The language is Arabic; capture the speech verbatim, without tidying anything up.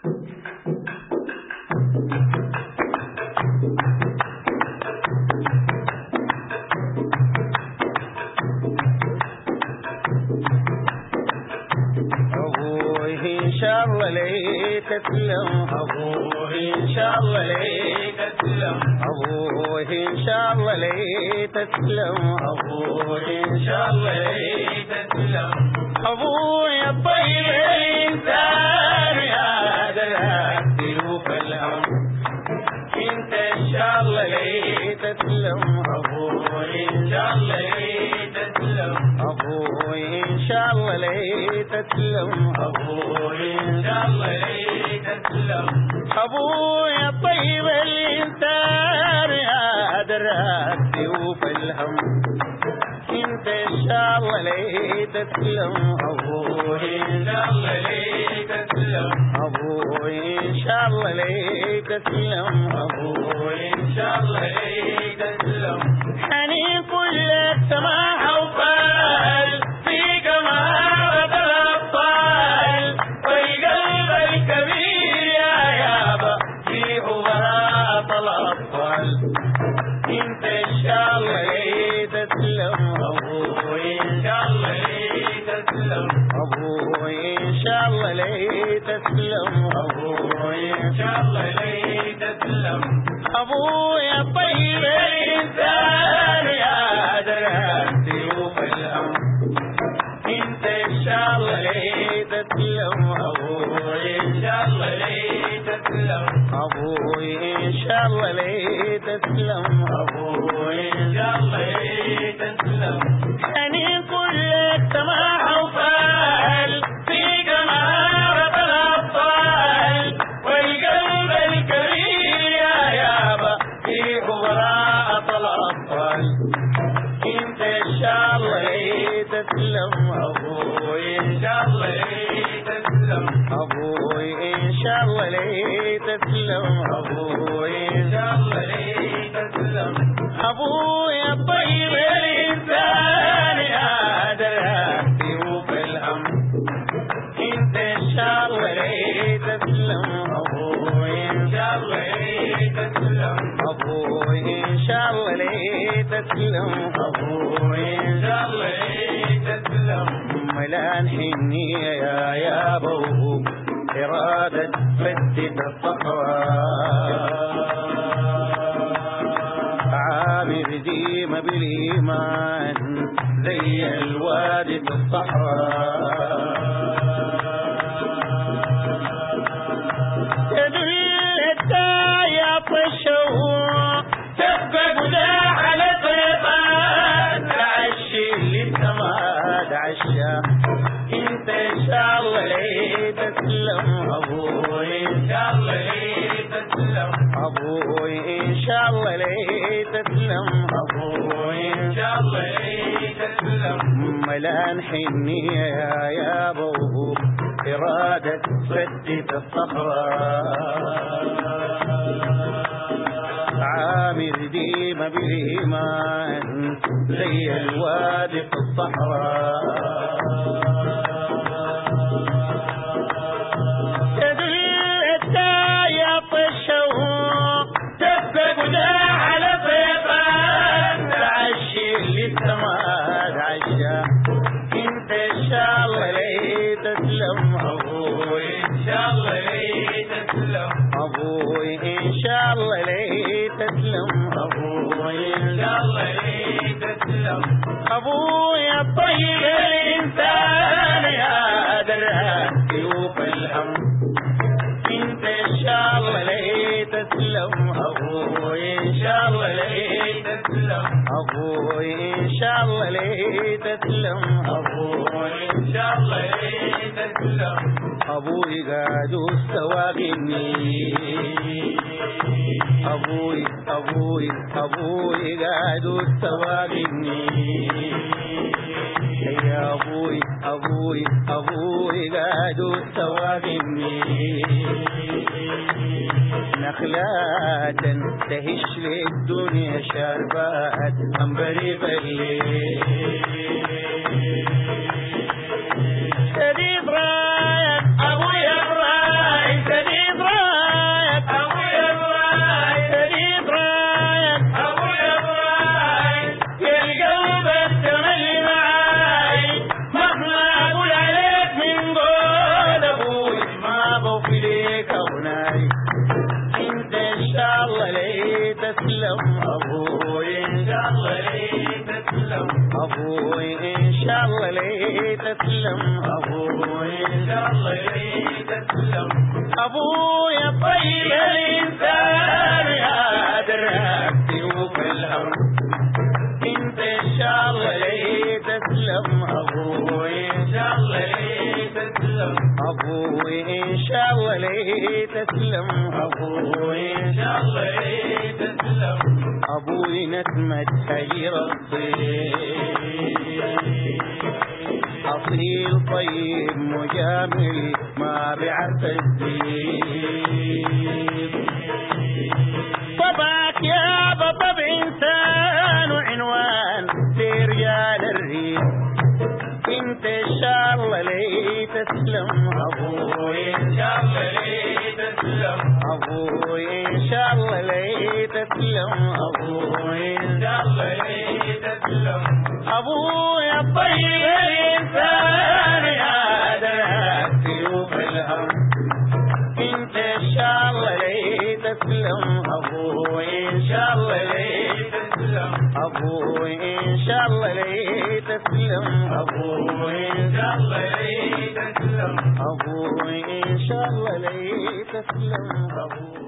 الله لي تسلم أبوه إن شاء الله لي تسلم أبوه إن شاء الله لي تسلم أبوه إن شاء الله لي تسلم أبوه يا طيب الإنسان يا دلال سيوف الأمر أنت إن شاء الله لي تسلم أبوه إن شاء الله لي تسلم أبوه إن شاء الله لي تسلم أبوه إن شاء الله لي تسلم أبوه يا طيب الإنسان يا دراك سيوف الهم أنت إن شاء الله لي تسلم أبوه إن شاء الله لي تسلم أبوه إن شاء الله لي تسلم أبوه إن شاء الله لي تسلم حنين كل السماح وفال في جماعة الأبطال والقلب الكبير يا يابا في براءة الأطفال انت إن شاء الله لي تسلم أبوه إن شاء الله لي تسلم أبوه إن شاء الله لي تسلم أبوه إن شاء الله لي تسلم أبوه يا طيب الإنسان يا دراك سيوف الأمر انت إن شاء الله لي تسلم أبوه إن شاء الله لي تسلم أبوه إن شاء الله لي تسلم أبوه إن شاء الله لي تسلم حنين كل السماح وفال في جماعة الأبطال والقلب الكبير يا يابا في براءة الأطفال انت إن شاء الله لي تسلم أبوه إن شاء الله لي تسلم أبوه إن شاء الله لي تسلم أبوه إن شاء الله لي تسلم أبوه يا طيب الإنسان يا دراك سيوف الأمر انت إن شاء الله لي تسلم أبوه إن شاء الله لي تسلم أبوه إن شاء الله لي تسلم أبوه إن شاء الله لي تسلم ملان حنية يا يابا إرادة فتت الصحراء عامر ديم بالإيمان زي الوادي في الصحراء تدري الداية الشوق تبقى قداح على طيبان تعشي اللي السماد عشا انت إن شاء الله لي تسلم أبوه إن شاء الله لي تسلم أبوه إن شاء الله لي تسلم أبوه إن شاء الله لي تسلم ملان حنية يا يابا إرادة فتت الصخرة عامر ديم بالإيمان زي الوادي في الصحراء تدري الداية الشوق تبقى قداح على طيبان تعشي اللي السماد عشا انت إن شاء الله لي تسلم أبوه إن شاء الله لي تسلم أبوه إن شاء الله لي تسلم أبوه إن شاء الله لي تسلم أبوه يا طيب الإنسان يا دراك سيوف الأمر انت إن شاء الله لي تسلم أبوه إن شاء الله لي تسلم أبوه إن شاء الله لي تسلم أبوه إن شاء الله لي تسلم أبوي قادوا السواقني أبوي أبوي أبوي قادوا السواقني يا أبوي أبوي أبوي قادوا السواقني نخلات تهش للدنيا شربات أنبري بالليل سديد رايك أبويا براي سديد شوف ليك ابناي انت ان شاء الله ليه تسلم ابوي ان شاء الله ليه تسلم ابوي ان شاء الله ليه تسلم ابوي ان شاء الله ليه تسلم ابويا طيب الانسان يا دربتي وفالهم انت ان شاء الله ليه تسلم ابوي ان شاء الله ليه تسلم ابوي ان شاء الله ليه تسلم ابوي ان شاء الله ليه تسلم ابوي نسمة خير الصيف اصيل طيب مجامل ما بعرف الزيف طبعك يا بطب انسان وعنوان لرجال الريف انت ان شاء الله ليه تسلم ابوي ان شاء الله ليه تسلم ابوي ان شاء الله ليه تسلم ابوي ان شاء الله ليه تسلم ابوي الطيب الانسان يا دربتي وفالهم انت ان شاء الله ليه تسلم ابوي ان شاء الله ليه تسلم ابوي ان شاء الله ليه تسلم ابوي ان شاء الله ليه تسلم ابوي ان شاء الله ليه تسلم ابوي